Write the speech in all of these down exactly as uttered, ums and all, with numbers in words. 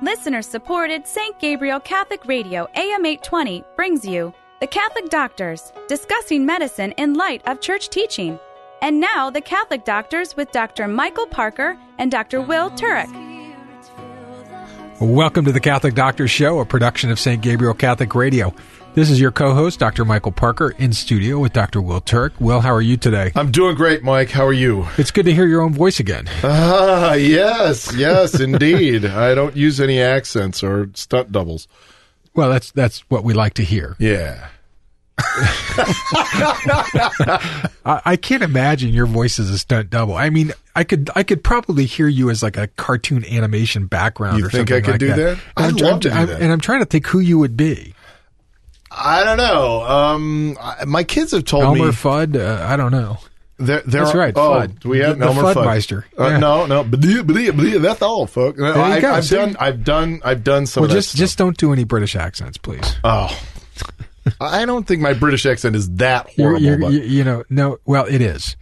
Listener-supported Saint Gabriel Catholic Radio A M eight twenty brings you The Catholic Doctors, discussing medicine in light of church teaching. And now, The Catholic Doctors with Doctor Michael Parker and Doctor Will Turek. Welcome to The Catholic Doctors Show, a production of Saint Gabriel Catholic Radio. This is your co-host, Doctor Michael Parker, in studio with Doctor Will Turek. Will, how are you today? I'm doing great, Mike. How are you? It's good to hear your own voice again. Ah, yes, yes, indeed. I don't use any accents or stunt doubles. Well, that's that's what we like to hear. Yeah. I, I can't imagine your voice as a stunt double. I mean, I could I could probably hear you as like a cartoon animation background you or something like that. You think I could do that? I'd I'm, love I'm, to do I'm, that. And I'm trying to think who you would be. I don't know. Um, I- my kids have told Elmer me... Fudd? Uh, I don't know. There, there That's are, right, oh, Fudd. Do we have The- the Elmer Fudd? Fuddmeister. Uh, Yeah. No, no. Blee, blee, blee, that's all, fuck. No, There you I, go, I've see? done. I've done. I've done some Well, of that just stuff. just don't do any British accents, please. Oh. I don't think my British accent is that You're, horrible. you're, but you, you know, no, well, it is.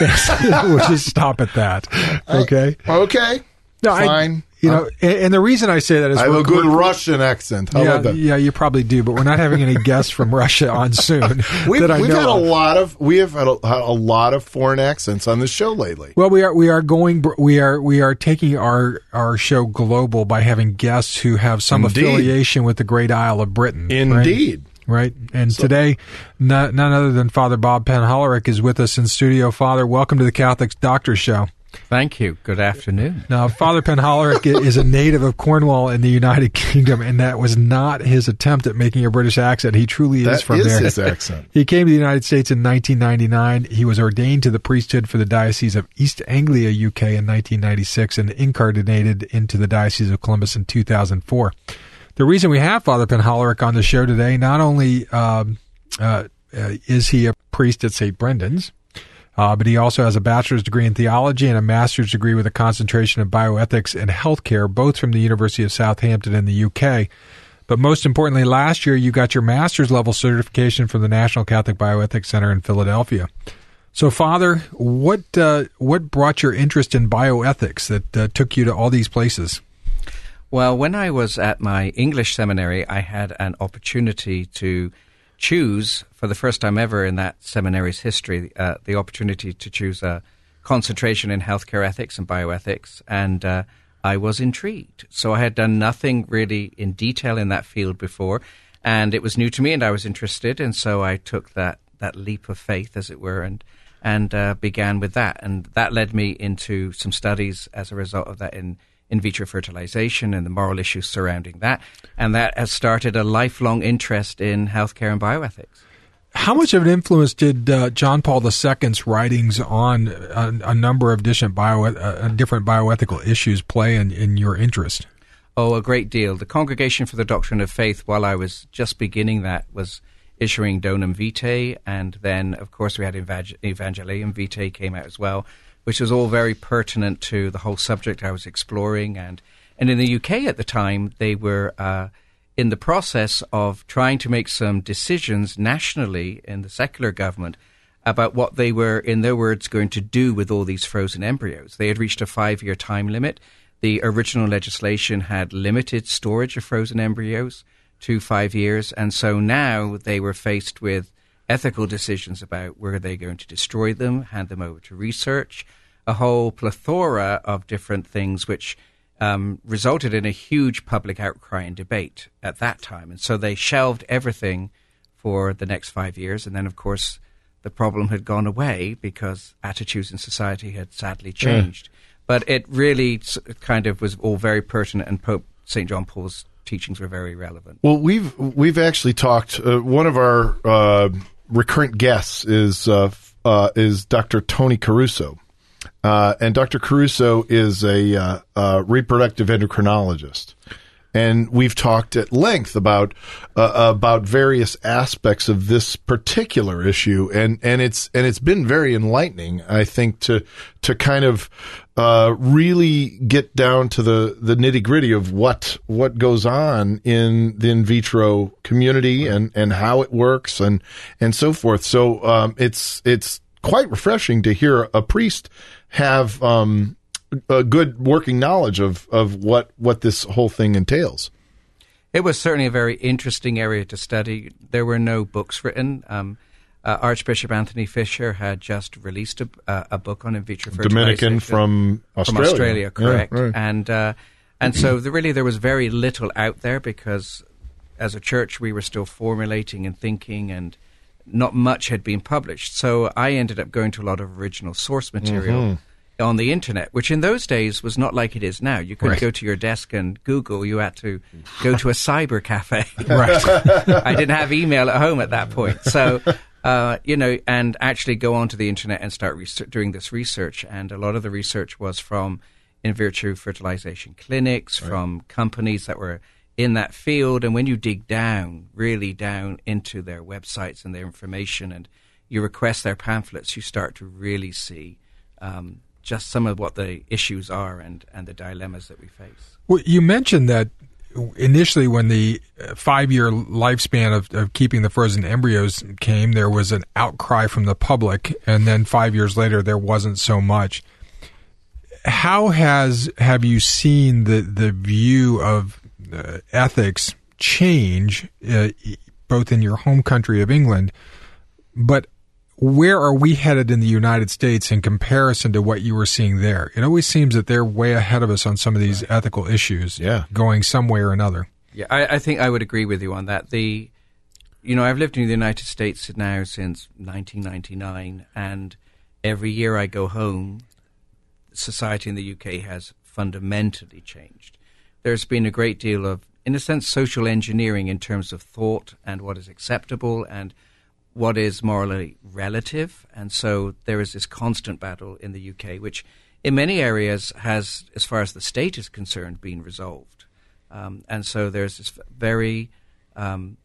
We'll just stop at that. Okay. okay. No, I- fine. You know, and, and the reason I say that is I have we're- a good we're- Russian accent. How yeah, about that? yeah, you probably do, but we're not having any guests from Russia on soon We've, that I we've know had a of. lot of we have had a, had a lot of foreign accents on this show lately. Well, we are we are going we are we are taking our our show global by having guests who have some Indeed. affiliation with the Great Isle of Britain. right? Indeed. Right. And today, none, none other than Father Bob Penholeric is with us in studio. Father, welcome to the Catholic Doctors Show. Thank you. Good afternoon. Now, Father Penholeric is a native of Cornwall in the United Kingdom, and that was not his attempt at making a British accent. He truly is That from is there. his accent. He came to the United States in nineteen ninety-nine. He was ordained to the priesthood for the Diocese of East Anglia, U K in nineteen ninety-six and incarnated into the Diocese of Columbus in two thousand four. The reason we have Father Penholeric on the show today, not only um, uh, uh, is he a priest at Saint Brendan's, uh, but he also has a bachelor's degree in theology and a master's degree with a concentration in bioethics and healthcare, both from the University of Southampton in the U K. But most importantly, last year you got your master's level certification from the National Catholic Bioethics Center in Philadelphia. So, Father, what uh, what brought your interest in bioethics that uh, took you to all these places? Well, when I was at my English seminary, I had an opportunity to choose, for the first time ever in that seminary's history, uh, the opportunity to choose a concentration in healthcare ethics and bioethics, and uh, I was intrigued. So I had done nothing really in detail in that field before, and it was new to me, and I was interested, and so I took that, that leap of faith, as it were, and and uh, began with that. And that led me into some studies as a result of that in in vitro fertilization and the moral issues surrounding that. And that has started a lifelong interest in healthcare and bioethics. How much of an influence did uh, John Paul the Second's writings on a, a number of different, bio, uh, different bioethical issues play in, in your interest? Oh, a great deal. The Congregation for the Doctrine of Faith, while I was just beginning that, was issuing Donum Vitae, and then, of course, we had Evangel- Evangelium Vitae came out as well, which was all very pertinent to the whole subject I was exploring. And, and in the U K at the time, they were uh, in the process of trying to make some decisions nationally in the secular government about what they were, in their words, going to do with all these frozen embryos. They had reached a five-year time limit. The original legislation had limited storage of frozen embryos to five years, and so now they were faced with ethical decisions about were they going to destroy them, hand them over to research, a whole plethora of different things which um, resulted in a huge public outcry and debate at that time. And so they shelved everything for the next five years. And then, of course, the problem had gone away because attitudes in society had sadly changed. Yeah. But it really kind of was all very pertinent, and Pope Saint John Paul's teachings were very relevant. Well, we've we've actually talked. Uh, one of our uh, recurrent guests is uh, uh, is Doctor Tony Caruso, uh, and Doctor Caruso is a uh, uh, reproductive endocrinologist, and we've talked at length about uh, about various aspects of this particular issue, and, and it's and it's been very enlightening, I think, to to kind of uh, really get down to the, the nitty gritty of what what goes on in the in vitro community and, and how it works and and so forth. So um, it's it's quite refreshing to hear a priest have um, a good working knowledge of, of what, what this whole thing entails. It was certainly a very interesting area to study. There were no books written. Um, uh, Archbishop Anthony Fisher had just released a, uh, a book on in vitro fertilization. Dominican from Australia. From Australia, correct. Yeah, right. And uh, and so the, really there was very little out there because as a church we were still formulating and thinking, and not much had been published. So I ended up going to a lot of original source material. Mm-hmm. On the internet, which in those days was not like it is now. You couldn't right. go to your desk and Google. You had to go to a cyber cafe. Right. I didn't have email at home at that point. So, uh, you know, and actually go onto the internet and start re- doing this research. And a lot of the research was from in vitro fertilization clinics, right. from companies that were in that field. And when you dig down, really down into their websites and their information, and you request their pamphlets, you start to really see um, just some of what the issues are and, and the dilemmas that we face. Well, you mentioned that initially when the five-year lifespan of, of keeping the frozen embryos came, there was an outcry from the public, and then five years later there wasn't so much. How has have you seen the, the view of uh, ethics change, uh, both in your home country of England, but where are we headed in the United States in comparison to what you were seeing there? It always seems that they're way ahead of us on some of these right. ethical issues, yeah. going some way or another. Yeah, I, I think I would agree with you on that. The, you know, I've lived in the United States now since nineteen ninety-nine, and every year I go home, society in the U K has fundamentally changed. There's been a great deal of, in a sense, social engineering in terms of thought and what is acceptable and what is morally relative. And so there is this constant battle in the U K, which in many areas has, as far as the state is concerned, been resolved. Um, and so there's this very um,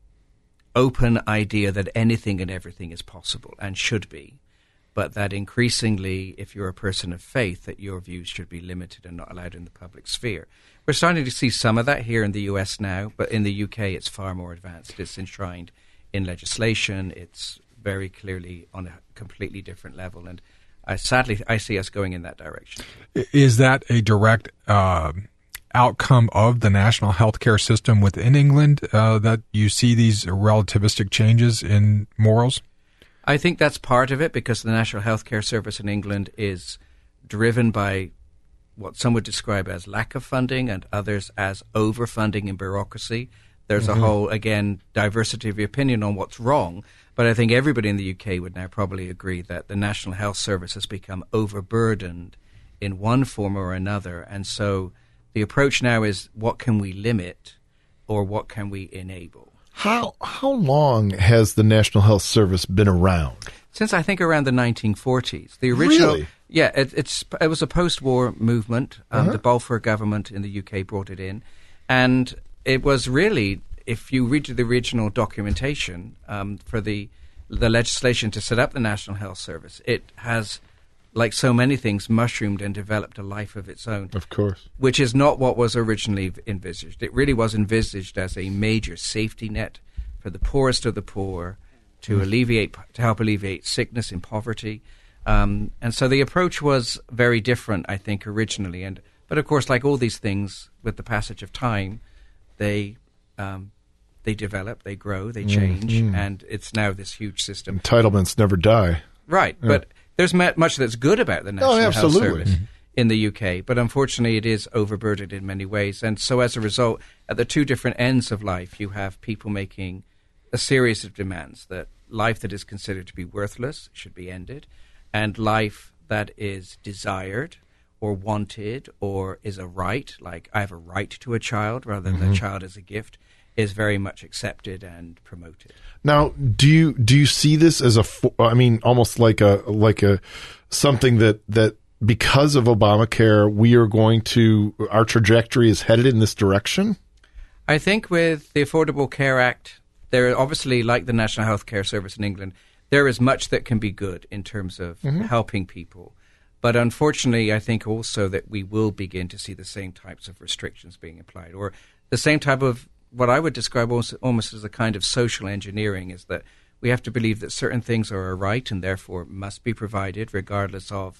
open idea that anything and everything is possible and should be, but that increasingly, if you're a person of faith, that your views should be limited and not allowed in the public sphere. We're starting to see some of that here in the U S now, but in the U K it's far more advanced. It's enshrined in legislation. It's very clearly on a completely different level, and I, sadly I see us going in that direction. Is that a direct uh, outcome of the national healthcare system within England, uh, that you see these relativistic changes in morals? I think that's part of it, because the National Healthcare Service in England is driven by what some would describe as lack of funding and others as overfunding and bureaucracy. There's mm-hmm. a whole, again, diversity of opinion on what's wrong, but I think everybody in the U K would now probably agree that the National Health Service has become overburdened in one form or another, and so the approach now is what can we limit or what can we enable? How how long has the National Health Service been around? Since I think around the nineteen forties. The original, really? Yeah, it, it's it was a post-war movement. Um, uh-huh. The Balfour government in the U K brought it in, and it was really, if you read the original documentation um, for the the legislation to set up the National Health Service, it has, like so many things, mushroomed and developed a life of its own. Of course. Which is not what was originally envisaged. It really was envisaged as a major safety net for the poorest of the poor to mm. alleviate, to help alleviate sickness and poverty. Um, and so the approach was very different, I think, originally. And but of course, like all these things, with the passage of time, they um, they develop, they grow, they change, mm. and it's now this huge system. Entitlements never die. Right, yeah. But there's much that's good about the National oh, Health Service mm-hmm. in the U K, but unfortunately it is overburdened in many ways. And so as a result, at the two different ends of life, you have people making a series of demands that life that is considered to be worthless should be ended, and life that is desired or wanted or is a right, like I have a right to a child rather than mm-hmm. a child as a gift, is very much accepted and promoted. Now, do you do you see this as a, I mean, almost like a like a something that that because of Obamacare, we are going to, our trajectory is headed in this direction? I think with the Affordable Care Act, there obviously, like the National Health Care Service in England, there is much that can be good in terms of mm-hmm. helping people. But unfortunately, I think also that we will begin to see the same types of restrictions being applied, or the same type of what I would describe almost, almost as a kind of social engineering, is that we have to believe that certain things are a right and therefore must be provided regardless of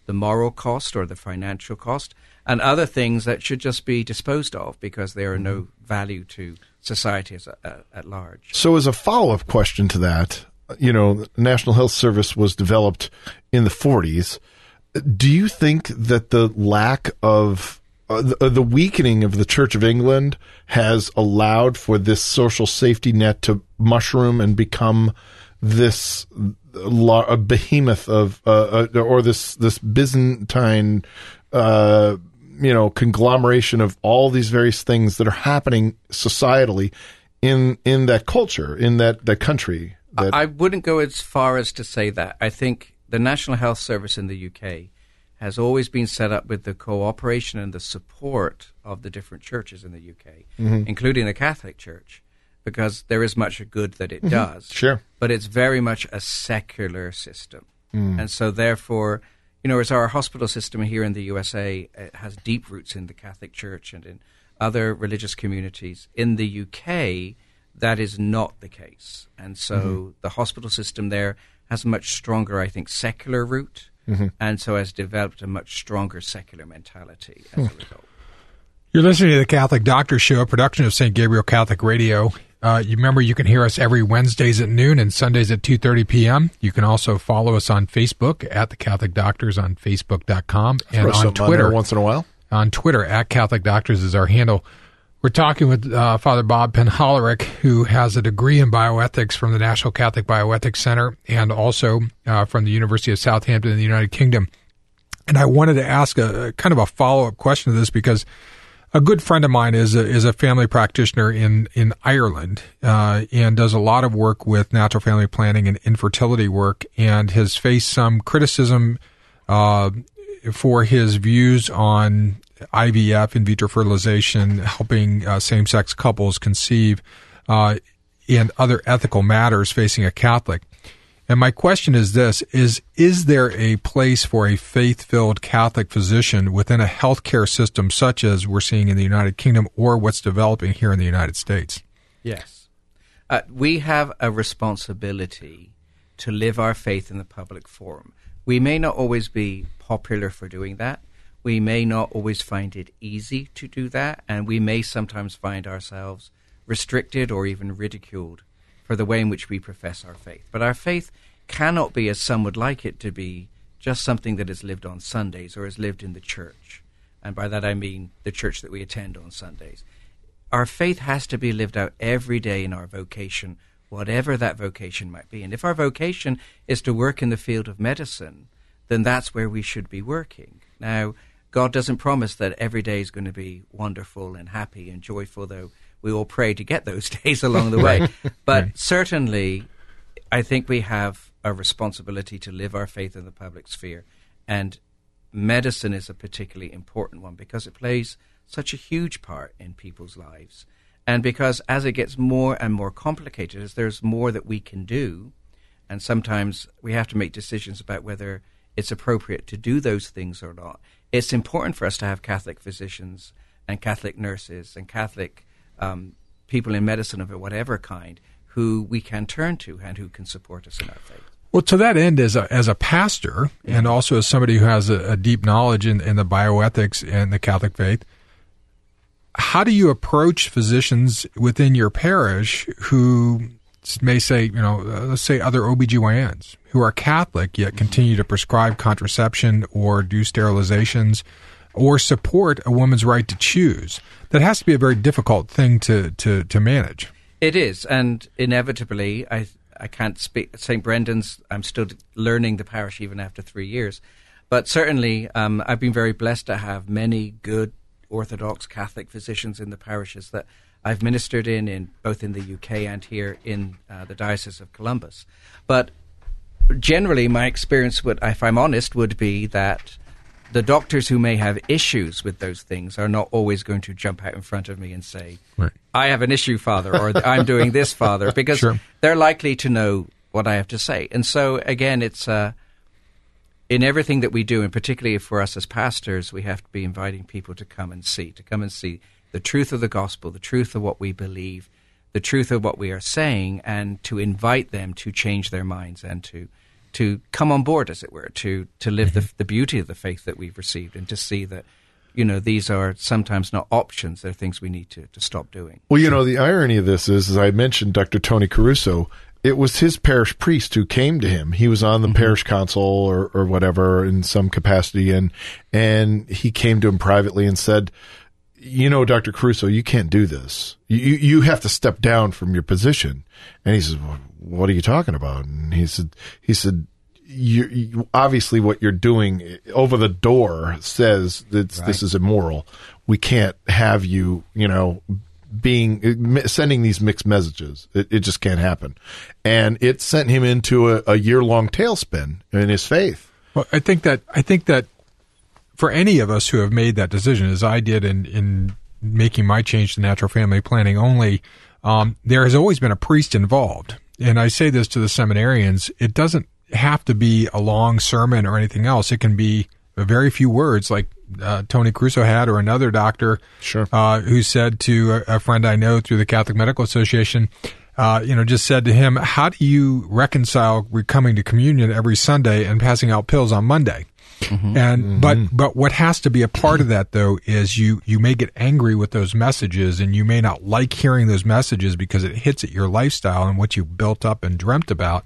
the moral cost or the financial cost, and other things that should just be disposed of because they are mm-hmm. no value to society as a, a, at large. So as a follow-up question to that, you know, the National Health Service was developed in the forties. Do you think that the lack of uh, the, the weakening of the Church of England has allowed for this social safety net to mushroom and become this a behemoth of, uh, uh, or this this Byzantine, uh, you know, conglomeration of all these various things that are happening societally in in that culture, in that, that country? That I wouldn't go as far as to say that. I think the National Health Service in the U K has always been set up with the cooperation and the support of the different churches in the U K, mm-hmm. including the Catholic Church, because there is much good that it mm-hmm. does. Sure. But it's very much a secular system. Mm. And so therefore, you know, as our hospital system here in the U S A it has deep roots in the Catholic Church and in other religious communities, in the U K, that is not the case. And so mm-hmm. the hospital system there has a much stronger, I think, secular root, mm-hmm. and so has developed a much stronger secular mentality as a result. You're listening to the Catholic Doctor Show, a production of Saint Gabriel Catholic Radio. Uh, you remember you can hear us every Wednesdays at noon and Sundays at two thirty p.m. You can also follow us on Facebook at the Catholic Doctors on Facebook dot com and on Twitter. On once in a while. On Twitter, at Catholic Doctors is our handle. We're talking with uh, Father Bob Penholeric, who has a degree in bioethics from the National Catholic Bioethics Center and also uh, from the University of Southampton in the United Kingdom. And I wanted to ask a, a kind of a follow-up question to this because a good friend of mine is a, is a family practitioner in, in Ireland uh, and does a lot of work with natural family planning and infertility work and has faced some criticism uh, for his views on I V F, in vitro fertilization, helping uh, same-sex couples conceive, uh, and other ethical matters facing a Catholic. And my question is this, is is there a place for a faith-filled Catholic physician within a healthcare system such as we're seeing in the United Kingdom or what's developing here in the United States? Yes. Uh, we have a responsibility to live our faith in the public forum. We may not always be popular for doing that. We may not always find it easy to do that, and we may sometimes find ourselves restricted or even ridiculed for the way in which we profess our faith. But our faith cannot be, as some would like it to be, just something that is lived on Sundays or is lived in the church. And by that I mean the church that we attend on Sundays. Our faith has to be lived out every day in our vocation, whatever that vocation might be. And if our vocation is to work in the field of medicine, then that's where we should be working. Now, God doesn't promise that every day is going to be wonderful and happy and joyful, though we all pray to get those days along the way. But right. certainly, I think we have a responsibility to live our faith in the public sphere. And medicine is a particularly important one because it plays such a huge part in people's lives. And because as it gets more and more complicated, as there's more that we can do, and sometimes we have to make decisions about whether it's appropriate to do those things or not. It's important for us to have Catholic physicians and Catholic nurses and Catholic um, people in medicine of whatever kind who we can turn to and who can support us in our faith. Well, to that end, as a, as a pastor and also as somebody who has a, a deep knowledge in, in the bioethics and the Catholic faith, how do you approach physicians within your parish who may say, you know, uh, let's say other O B G Y Ns who are Catholic yet continue to prescribe contraception or do sterilizations or support a woman's right to choose? That has to be a very difficult thing to, to, to manage. It is, and inevitably, I I can't speak Saint Brendan's. I'm still learning the parish even after three years. But certainly, um, I've been very blessed to have many good Orthodox Catholic physicians in the parishes that I've ministered in, in both in the U K and here in uh, the Diocese of Columbus. But generally, my experience, would, if I'm honest, would be that the doctors who may have issues with those things are not always going to jump out in front of me and say, right. I have an issue, Father, or I'm doing this, Father, because sure. they're likely to know what I have to say. And so, again, it's uh, in everything that we do, and particularly for us as pastors, we have to be inviting people to come and see, to come and see the truth of the gospel, the truth of what we believe, the truth of what we are saying, and to invite them to change their minds and to to come on board, as it were, to to live the the beauty of the faith that we've received, and to see that, you know, these are sometimes not options; they're things we need to to stop doing. Well, you know, the irony of this is, as I mentioned, Doctor Tony Caruso. It was his parish priest who came to him. He was on the mm-hmm. parish council or, or whatever in some capacity, and and he came to him privately and said, "You know, Doctor Caruso, you can't do this. You you have to step down from your position." And he says, well, "What are you talking about?" And he said, "He said, you, you, obviously, what you're doing over the door says that right. this is immoral. We can't have you, you know." being sending these mixed messages. It, it just can't happen. And it sent him into a, a year-long tailspin in his faith. Well, I think that I think that for any of us who have made that decision, as I did in, in making my change to natural family planning only, um, there has always been a priest involved. And I say this to the seminarians, it doesn't have to be a long sermon or anything else. It can be a very few words, like uh, Tony Caruso had, or another doctor sure. uh, who said to a, a friend I know through the Catholic Medical Association, uh, you know, just said to him, how do you reconcile coming to communion every Sunday and passing out pills on Monday? Mm-hmm. And mm-hmm. but but what has to be a part of that, though, is you you may get angry with those messages, and you may not like hearing those messages because it hits at your lifestyle and what you've built up and dreamt about.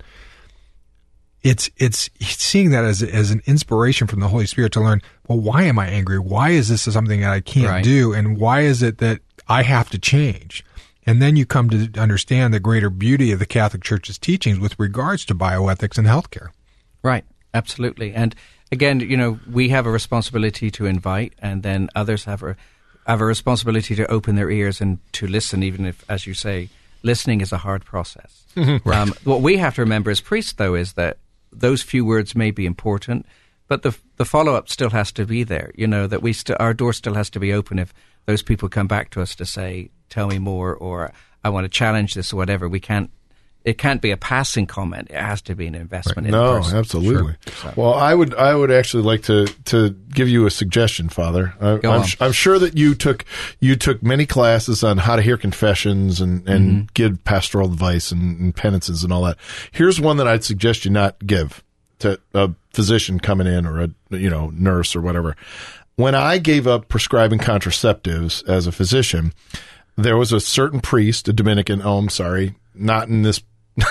It's it's seeing that as as an inspiration from the Holy Spirit to learn, well, why am I angry? Why is this something that I can't right. do? And why is it that I have to change? And then you come to understand the greater beauty of the Catholic Church's teachings with regards to bioethics and healthcare. Right, absolutely. And again, you know, we have a responsibility to invite, and then others have a have a responsibility to open their ears and to listen, even if, as you say, listening is a hard process. Mm-hmm. Right. Um, what we have to remember as priests, though, is that those few words may be important, but the the follow-up still has to be there. You know, that we st- our door still has to be open if those people come back to us to say, tell me more, or I want to challenge this or whatever. We can't, it can't be a passing comment. It has to be an investment right. in no, the person. No, absolutely. Sure. So. Well, I would, I would actually like to, to give you a suggestion, Father. I, Go I'm, on. I'm sure that you took, you took many classes on how to hear confessions and, and mm-hmm. give pastoral advice and, and penances and all that. Here's one that I'd suggest you not give to a physician coming in, or a, you know, nurse or whatever. When I gave up prescribing contraceptives as a physician, there was a certain priest, a Dominican, oh, I'm sorry, not in this,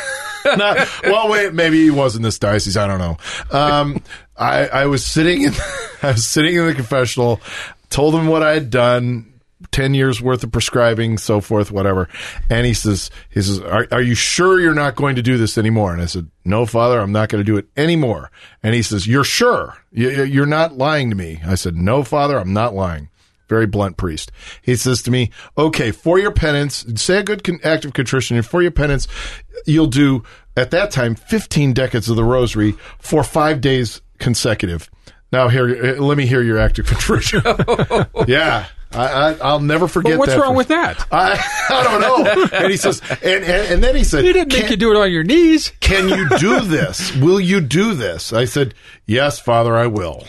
not, well, wait, maybe he was in this diocese, I don't know. Um, I, I was sitting in, I was sitting in the confessional, told him what I had done, ten years worth of prescribing, so forth, whatever. And he says, he says, are, are you sure you're not going to do this anymore? And I said, no, Father, I'm not going to do it anymore. And he says, you're sure? You, you're not lying to me? I said, no, Father, I'm not lying. Very blunt priest. He says to me, okay, for your penance, say a good con- act of contrition, and for your penance, you'll do, at that time, fifteen decades of the rosary for five days consecutive. Now, here, let me hear your act of contrition. Yeah. I, I, I'll never forget well, what's that. What's wrong with that? I, I don't know. And he says, and, and, and then he said, he didn't make you do it on your knees. Can you do this? Will you do this? I said, yes, Father, I will.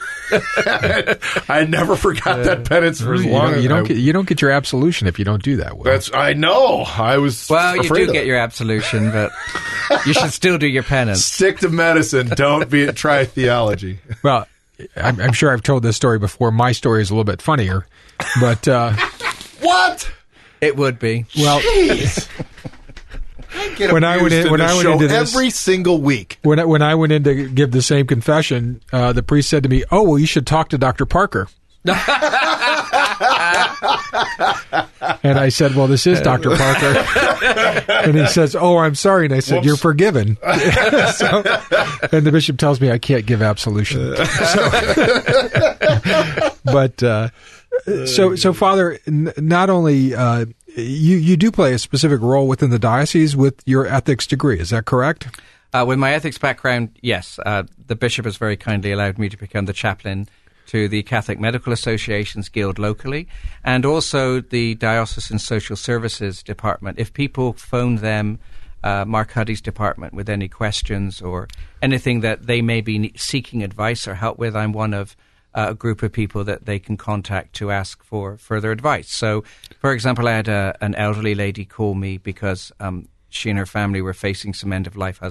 I never forgot uh, that penance for as you long don't, as you don't I, get, you don't get your absolution if you don't do that. Will. That's I know. I was well. You do of get it. your absolution, but you should still do your penance. Stick to medicine. Don't be try theology. Well, I'm, I'm sure I've told this story before. My story is a little bit funnier, but uh, what? It would be. Well, I when I went in, when I went into this every single week, when I, when I went in to give the same confession, uh, the priest said to me, "Oh, well, you should talk to Doctor Parker." And I said, "Well, this is Doctor Parker." And he says, "Oh, I'm sorry." And I said, Whoops. "You're forgiven." So, and the bishop tells me I can't give absolution. So, but uh, so, so, Father, n- not only uh, you you do play a specific role within the diocese with your ethics degree. Is that correct? Uh, with my ethics background, yes. Uh, the bishop has very kindly allowed me to become the chaplain to the Catholic Medical Associations Guild locally, and also the Diocesan Social Services Department. If people phone them, uh, Mark Huddy's department, with any questions or anything that they may be seeking advice or help with, I'm one of uh, a group of people that they can contact to ask for further advice. So, for example, I had a, an elderly lady call me because um, she and her family were facing some end-of-life has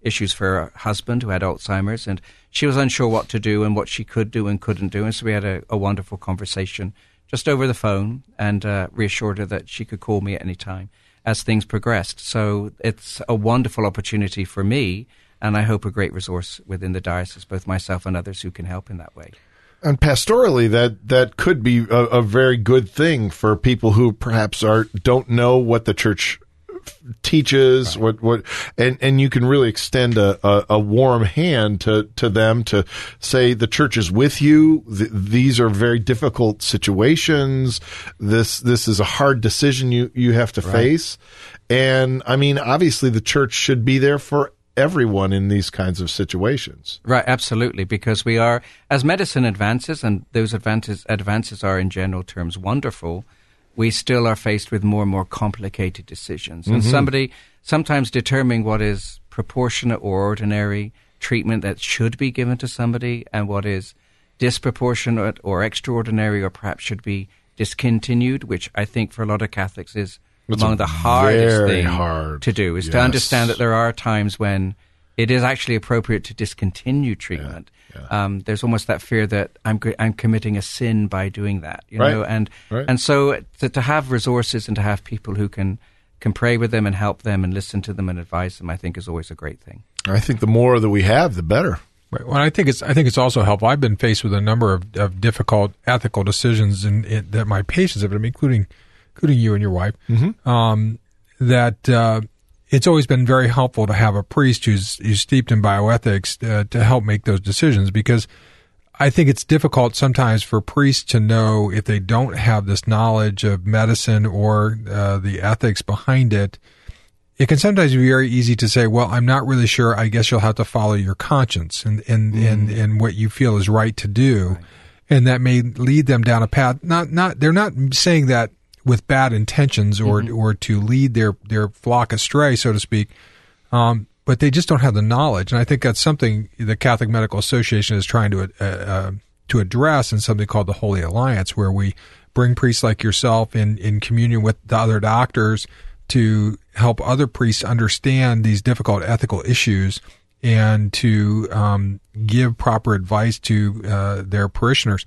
issues for her husband who had Alzheimer's, and she was unsure what to do and what she could do and couldn't do. And so we had a, a wonderful conversation just over the phone, and uh, reassured her that she could call me at any time as things progressed. So it's a wonderful opportunity for me, and I hope a great resource within the diocese, both myself and others who can help in that way. And pastorally, that, that could be a, a very good thing for people who perhaps are don't know what the church teaches, right. what what, and, and you can really extend a, a, a warm hand to, to them to say the church is with you. Th- these are very difficult situations. This this is a hard decision you, you have to right. face. And I mean, obviously, the church should be there for everyone in these kinds of situations. Right, absolutely, because we are, as medicine advances, and those advances advances are in general terms wonderful, we still are faced with more and more complicated decisions. Mm-hmm. And somebody sometimes determining what is proportionate or ordinary treatment that should be given to somebody and what is disproportionate or extraordinary or perhaps should be discontinued, which I think for a lot of Catholics is it's among the hardest thing hard. to do, is yes. to understand that there are times when it is actually appropriate to discontinue treatment. Yeah, yeah. Um, there's almost that fear that I'm I'm committing a sin by doing that, you right. know, and right. and so to, to have resources and to have people who can can pray with them and help them and listen to them and advise them, I think is always a great thing. I think the more that we have, the better. Right. Well, I think it's I think it's also helpful. I've been faced with a number of, of difficult ethical decisions in, in, that my patients have, including including you and your wife. Mm-hmm. Um, that. Uh, It's always been very helpful to have a priest who's, who's steeped in bioethics uh, to help make those decisions, because I think it's difficult sometimes for priests to know if they don't have this knowledge of medicine or uh, the ethics behind it. It can sometimes be very easy to say, well, I'm not really sure. I guess you'll have to follow your conscience and, and, mm. and, and what you feel is right to do. Right. And that may lead them down a path. Not, not, they're not saying that with bad intentions or mm-hmm. or to lead their, their flock astray, so to speak, um, but they just don't have the knowledge. And I think that's something the Catholic Medical Association is trying to uh, uh, to address in something called the Holy Alliance, where we bring priests like yourself in, in communion with the other doctors to help other priests understand these difficult ethical issues and to um, give proper advice to uh, their parishioners.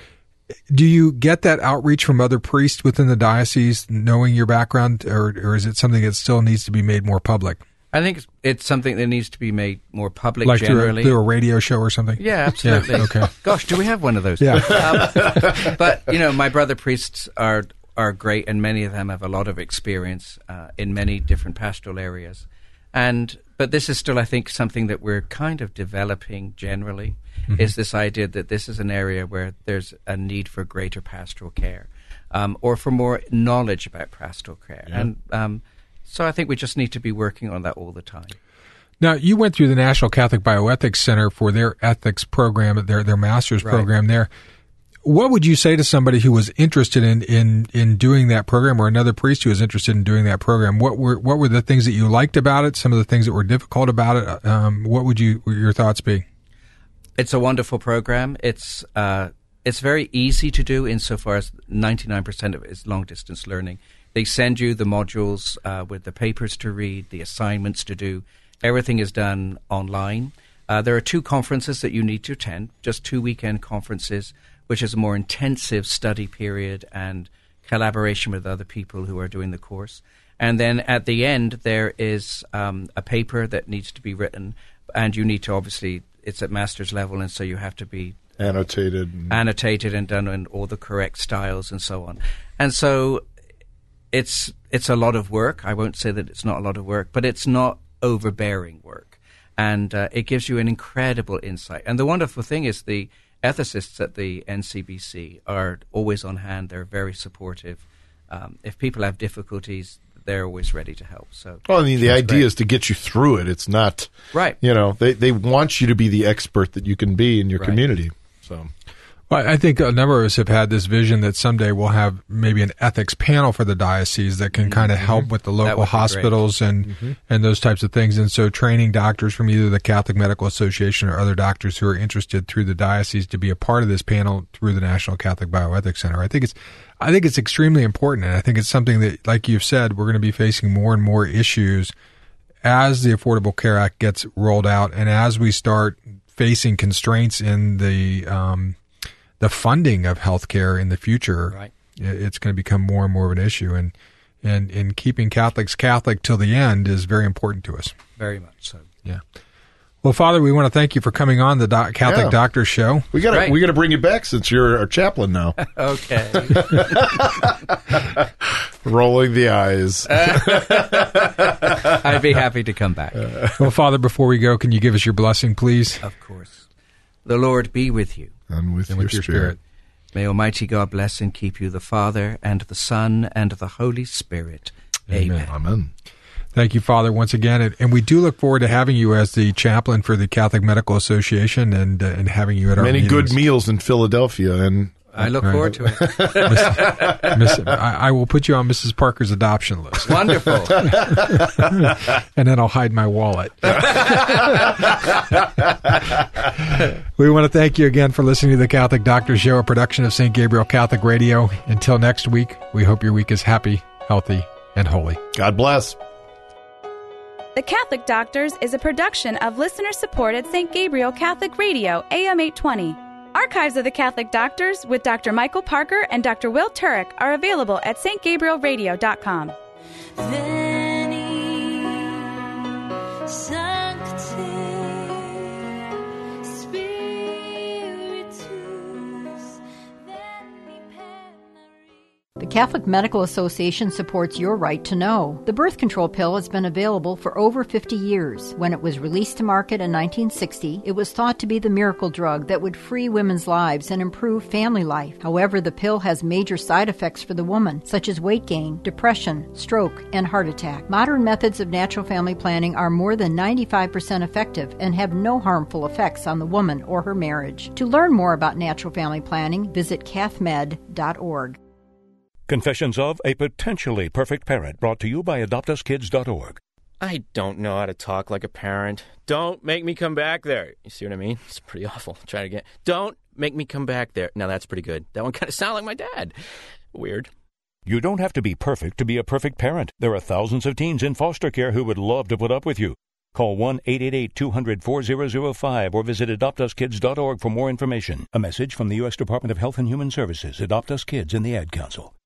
Do you get that outreach from other priests within the diocese, knowing your background, or, or is it something that still needs to be made more public? I think it's, it's something that needs to be made more public, like generally. Like through a radio show or something? Yeah, absolutely. Yeah, okay. Gosh, do we have one of those? Yeah. Um, but, you know, my brother priests are are great, and many of them have a lot of experience uh, in many different pastoral areas. And But this is still, I think, something that we're kind of developing generally. Mm-hmm. Is this idea that this is an area where there's a need for greater pastoral care, um, or for more knowledge about pastoral care. Yeah. And um, so I think we just need to be working on that all the time. Now, you went through the National Catholic Bioethics Center for their ethics program, their their master's right. program there. What would you say to somebody who was interested in, in, in doing that program, or another priest who was interested in doing that program? What were what were the things that you liked about it, some of the things that were difficult about it? Um, what would you would your thoughts be? It's a wonderful program. It's uh, it's very easy to do insofar as ninety-nine percent of it is long-distance learning. They send you the modules uh, with the papers to read, the assignments to do. Everything is done online. Uh, there are two conferences that you need to attend, just two weekend conferences, which is a more intensive study period and collaboration with other people who are doing the course. And then at the end, there is um, a paper that needs to be written, and you need to obviously... It's at master's level, and so you have to be annotated, and annotated and done in all the correct styles and so on. And so it's it's a lot of work. I won't say that it's not a lot of work, but it's not overbearing work, and uh, it gives you an incredible insight. And the wonderful thing is the ethicists at the N C B C are always on hand. They're very supportive. Um, if people have difficulties, they're always ready to help. So, well, I mean, the idea great. is to get you through it. It's not, right. You know, they they want you to be the expert that you can be in your right. community. So, well, I think a number of us have had this vision that someday we'll have maybe an ethics panel for the diocese that can mm-hmm. kind of help with the local hospitals and mm-hmm. and those types of things. And so, training doctors from either the Catholic Medical Association or other doctors who are interested through the diocese to be a part of this panel through the National Catholic Bioethics Center. I think it's I think it's extremely important, and I think it's something that, like you've said, we're going to be facing more and more issues as the Affordable Care Act gets rolled out and as we start facing constraints in the um, the funding of healthcare in the future, right. it's going to become more and more of an issue. And, and, and keeping Catholics Catholic till the end is very important to us. Very much so. Yeah. Well, Father, we want to thank you for coming on the doc- Catholic Yeah. Doctor Show. We got to Right. we got to bring you back since you're our chaplain now. Okay. Rolling the eyes. I'd be happy to come back. Well, Father, before we go, can you give us your blessing, please? Of course. The Lord be with you. And with, And your, with your spirit. spirit. May Almighty God bless and keep you, the Father, and the Son, and the Holy Spirit. Amen. Amen. Thank you, Father, once again. And, and we do look forward to having you as the chaplain for the Catholic Medical Association and uh, and having you at our Many meetings. good meals in Philadelphia, and I look Right. forward to it. Miss, I, I will put you on Missus Parker's adoption list, Wonderful. and then I'll hide my wallet. We want to thank you again for listening to the Catholic Doctor Show, a production of Saint Gabriel Catholic Radio. Until next week, we hope your week is happy, healthy, and holy. God bless. The Catholic Doctors is a production of listener-supported Saint Gabriel Catholic Radio, A M eight twenty. Archives of the Catholic Doctors with Doctor Michael Parker and Doctor Will Turek are available at s t gabriel radio dot com. Veni, Sancte, Spiritus, Veni, Penari. The Catholic Medical Association supports your right to know. The birth control pill has been available for over fifty years. When it was released to market in nineteen sixty, it was thought to be the miracle drug that would free women's lives and improve family life. However, the pill has major side effects for the woman, such as weight gain, depression, stroke, and heart attack. Modern methods of natural family planning are more than ninety-five percent effective and have no harmful effects on the woman or her marriage. To learn more about natural family planning, visit cathmed dot org. Confessions of a Potentially Perfect Parent, brought to you by adopt us kids dot org. I don't know how to talk like a parent. Don't make me come back there. You see what I mean? It's pretty awful. Try it again. Don't make me come back there. Now that's pretty good. That one kind of sounded like my dad. Weird. You don't have to be perfect to be a perfect parent. There are thousands of teens in foster care who would love to put up with you. Call one eight eight eight, two hundred, four zero zero five or visit adopt us kids dot org for more information. A message from the U S Department of Health and Human Services, Adopt Us Kids, and the Ad Council.